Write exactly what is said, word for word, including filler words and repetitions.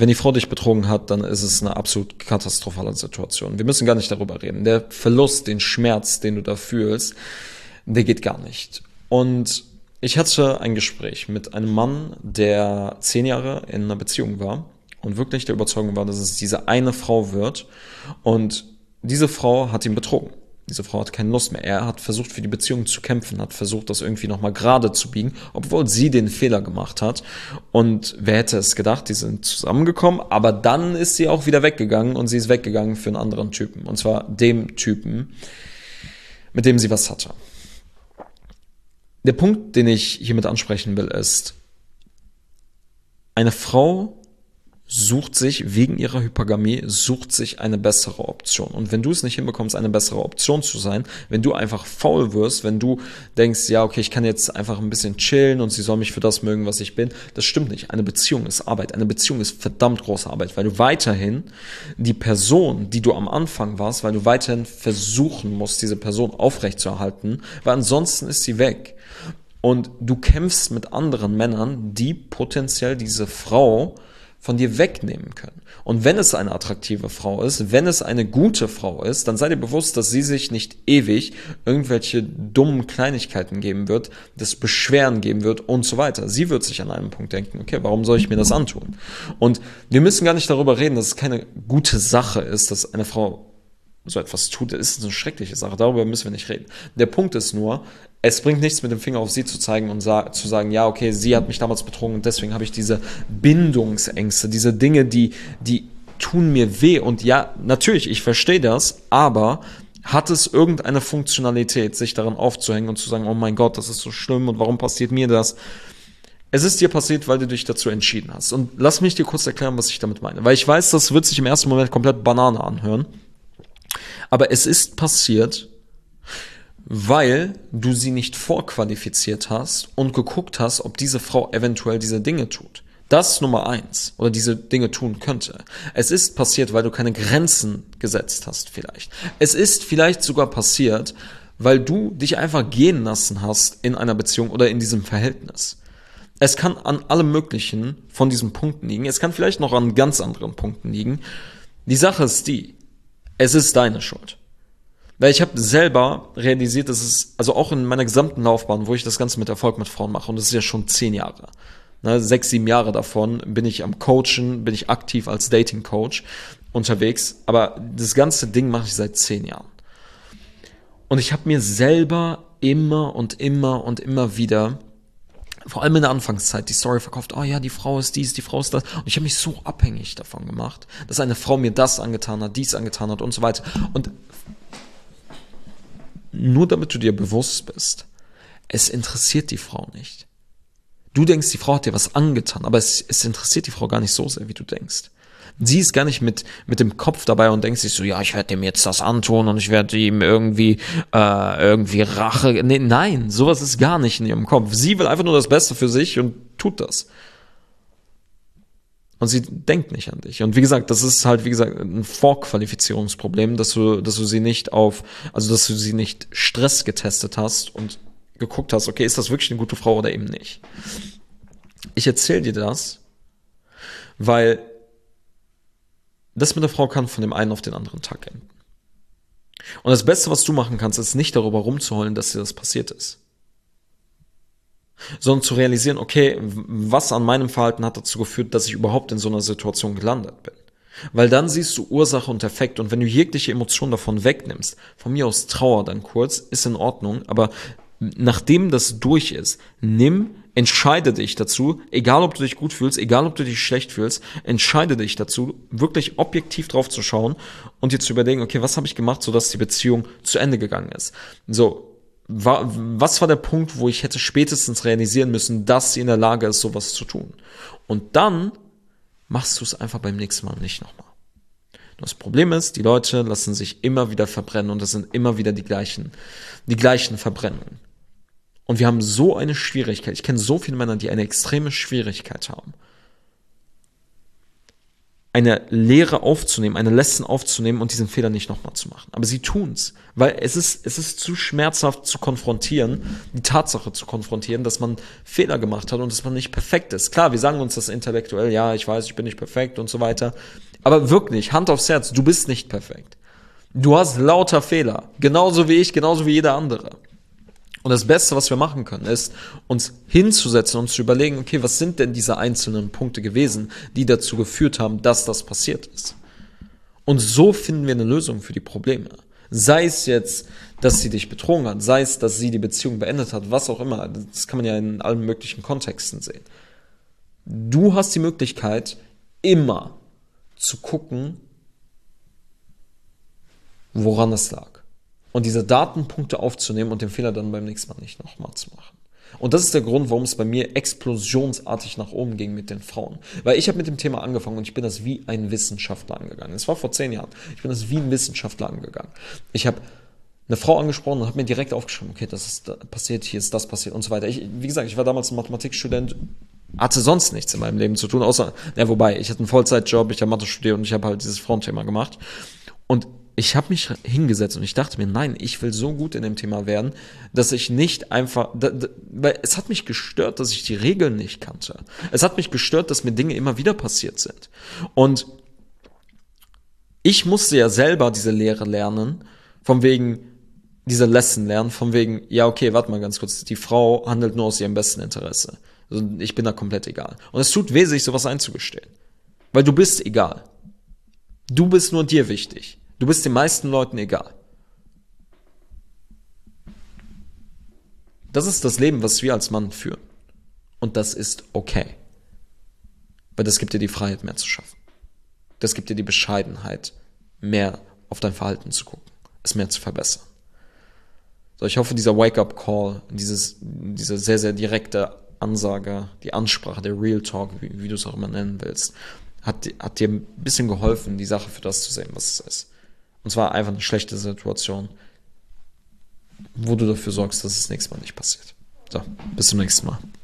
wenn die Frau dich betrogen hat, dann ist es eine absolut katastrophale Situation. Wir müssen gar nicht darüber reden. Der Verlust, den Schmerz, den du da fühlst, der geht gar nicht. Und ich hatte ein Gespräch mit einem Mann, der zehn Jahre in einer Beziehung war und wirklich der Überzeugung war, dass es diese eine Frau wird. Und diese Frau hat ihn betrogen. Diese Frau hat keine Lust mehr. Er hat versucht, für die Beziehung zu kämpfen, hat versucht, das irgendwie nochmal gerade zu biegen, obwohl sie den Fehler gemacht hat. Und wer hätte es gedacht, die sind zusammengekommen, aber dann ist sie auch wieder weggegangen und sie ist weggegangen für einen anderen Typen. Und zwar dem Typen, mit dem sie was hatte. Der Punkt, den ich hiermit ansprechen will, ist, eine Frau sucht sich wegen ihrer Hypergamie, sucht sich eine bessere Option. Und wenn du es nicht hinbekommst, eine bessere Option zu sein, wenn du einfach faul wirst, wenn du denkst, ja, okay, ich kann jetzt einfach ein bisschen chillen und sie soll mich für das mögen, was ich bin, das stimmt nicht. Eine Beziehung ist Arbeit. Eine Beziehung ist verdammt große Arbeit, weil du weiterhin die Person, die du am Anfang warst, weil du weiterhin versuchen musst, diese Person aufrechtzuerhalten, weil ansonsten ist sie weg. Und du kämpfst mit anderen Männern, die potenziell diese Frau von dir wegnehmen können. Und wenn es eine attraktive Frau ist, wenn es eine gute Frau ist, dann sei dir bewusst, dass sie sich nicht ewig irgendwelche dummen Kleinigkeiten geben wird, das Beschweren geben wird und so weiter. Sie wird sich an einem Punkt denken, okay, warum soll ich mir das antun? Und wir müssen gar nicht darüber reden, dass es keine gute Sache ist, dass eine Frau so etwas tut. Das ist eine schreckliche Sache, darüber müssen wir nicht reden. Der Punkt ist nur, es bringt nichts, mit dem Finger auf sie zu zeigen und sa- zu sagen, ja, okay, sie hat mich damals betrogen und deswegen habe ich diese Bindungsängste, diese Dinge, die, die tun mir weh. Und ja, natürlich, ich verstehe das, aber hat es irgendeine Funktionalität, sich daran aufzuhängen und zu sagen, oh mein Gott, das ist so schlimm und warum passiert mir das? Es ist dir passiert, weil du dich dazu entschieden hast. Und lass mich dir kurz erklären, was ich damit meine. Weil ich weiß, das wird sich im ersten Moment komplett Banane anhören. Aber es ist passiert, weil du sie nicht vorqualifiziert hast und geguckt hast, ob diese Frau eventuell diese Dinge tut. Das ist Nummer eins. Oder diese Dinge tun könnte. Es ist passiert, weil du keine Grenzen gesetzt hast vielleicht. Es ist vielleicht sogar passiert, weil du dich einfach gehen lassen hast in einer Beziehung oder in diesem Verhältnis. Es kann an allem Möglichen von diesen Punkten liegen. Es kann vielleicht noch an ganz anderen Punkten liegen. Die Sache ist die, es ist deine Schuld. Weil ich habe selber realisiert, dass es, also auch in meiner gesamten Laufbahn, wo ich das Ganze mit Erfolg mit Frauen mache, und das ist ja schon zehn Jahre, ne, sechs, sieben Jahre davon bin ich am Coachen, bin ich aktiv als Dating-Coach unterwegs, aber das ganze Ding mache ich seit zehn Jahren. Und ich habe mir selber immer und immer und immer wieder, vor allem in der Anfangszeit, die Story verkauft, oh ja, die Frau ist dies, die Frau ist das. Und ich habe mich so abhängig davon gemacht, dass eine Frau mir das angetan hat, dies angetan hat und so weiter. Und nur damit du dir bewusst bist, es interessiert die Frau nicht. Du denkst, die Frau hat dir was angetan, aber es, es interessiert die Frau gar nicht so sehr, wie du denkst. Sie ist gar nicht mit mit dem Kopf dabei und denkt sich so, ja, ich werde dem jetzt das antun und ich werde ihm irgendwie äh, irgendwie Rache. Nee, nein, sowas ist gar nicht in ihrem Kopf. Sie will einfach nur das Beste für sich und tut das. Und sie denkt nicht an dich. Und wie gesagt, das ist halt, wie gesagt, ein Vorqualifizierungsproblem, dass du, dass du sie nicht auf, also dass du sie nicht Stress getestet hast und geguckt hast, okay, ist das wirklich eine gute Frau oder eben nicht. Ich erzähle dir das, weil das mit der Frau kann von dem einen auf den anderen Tag enden. Und das Beste, was du machen kannst, ist nicht darüber rumzuheulen, dass dir das passiert ist. Sondern zu realisieren, okay, was an meinem Verhalten hat dazu geführt, dass ich überhaupt in so einer Situation gelandet bin. Weil dann siehst du Ursache und Effekt und wenn du jegliche Emotion davon wegnimmst, von mir aus Trauer dann kurz, ist in Ordnung, aber nachdem das durch ist, nimm, entscheide dich dazu, egal ob du dich gut fühlst, egal ob du dich schlecht fühlst, entscheide dich dazu, wirklich objektiv drauf zu schauen und dir zu überlegen, okay, was habe ich gemacht, sodass die Beziehung zu Ende gegangen ist. So, war, was war der Punkt, wo ich hätte spätestens realisieren müssen, dass sie in der Lage ist, sowas zu tun. Und dann machst du es einfach beim nächsten Mal nicht nochmal. Das Problem ist, die Leute lassen sich immer wieder verbrennen und das sind immer wieder die gleichen, die gleichen Verbrennungen. Und wir haben so eine Schwierigkeit. Ich kenne so viele Männer, die eine extreme Schwierigkeit haben, eine Lehre aufzunehmen, eine Lesson aufzunehmen und diesen Fehler nicht nochmal zu machen. Aber sie tun's, weil es ist, es ist zu schmerzhaft zu konfrontieren, die Tatsache zu konfrontieren, dass man Fehler gemacht hat und dass man nicht perfekt ist. Klar, wir sagen uns das intellektuell, ja, ich weiß, ich bin nicht perfekt und so weiter. Aber wirklich, Hand aufs Herz, du bist nicht perfekt. Du hast lauter Fehler, genauso wie ich, genauso wie jeder andere. Und das Beste, was wir machen können, ist, uns hinzusetzen und zu überlegen, okay, was sind denn diese einzelnen Punkte gewesen, die dazu geführt haben, dass das passiert ist. Und so finden wir eine Lösung für die Probleme. Sei es jetzt, dass sie dich betrogen hat, sei es, dass sie die Beziehung beendet hat, was auch immer. Das kann man ja in allen möglichen Kontexten sehen. Du hast die Möglichkeit, immer zu gucken, woran es lag. Und diese Datenpunkte aufzunehmen und den Fehler dann beim nächsten Mal nicht nochmal zu machen. Und das ist der Grund, warum es bei mir explosionsartig nach oben ging mit den Frauen. Weil ich habe mit dem Thema angefangen und ich bin das wie ein Wissenschaftler angegangen. Das war vor zehn Jahren. Ich bin das wie ein Wissenschaftler angegangen. Ich habe eine Frau angesprochen und habe mir direkt aufgeschrieben, okay, das ist passiert, hier ist das passiert und so weiter. Ich, wie gesagt, ich war damals ein Mathematikstudent, hatte sonst nichts in meinem Leben zu tun, außer, ja, wobei, ich hatte einen Vollzeitjob, ich habe Mathe studiert und ich habe halt dieses Frauenthema gemacht. Und ich habe mich hingesetzt und ich dachte mir, nein, ich will so gut in dem Thema werden, dass ich nicht einfach, da, da, weil es hat mich gestört, dass ich die Regeln nicht kannte. Es hat mich gestört, dass mir Dinge immer wieder passiert sind. Und ich musste ja selber diese Lehre lernen, von wegen, diese Lesson lernen, von wegen, ja, okay, warte mal ganz kurz, die Frau handelt nur aus ihrem besten Interesse. Also ich bin da komplett egal. Und es tut weh, sich sowas einzugestehen. Weil du bist egal. Du bist nur dir wichtig. Du bist den meisten Leuten egal. Das ist das Leben, was wir als Mann führen. Und das ist okay. Weil das gibt dir die Freiheit, mehr zu schaffen. Das gibt dir die Bescheidenheit, mehr auf dein Verhalten zu gucken, es mehr zu verbessern. So, ich hoffe, dieser Wake-up-Call, dieses, diese sehr, sehr direkte Ansage, die Ansprache, der Real Talk, wie, wie du es auch immer nennen willst, hat, hat dir ein bisschen geholfen, die Sache für das zu sehen, was es ist. Und zwar einfach eine schlechte Situation, wo du dafür sorgst, dass es nächstes Mal nicht passiert. So, bis zum nächsten Mal.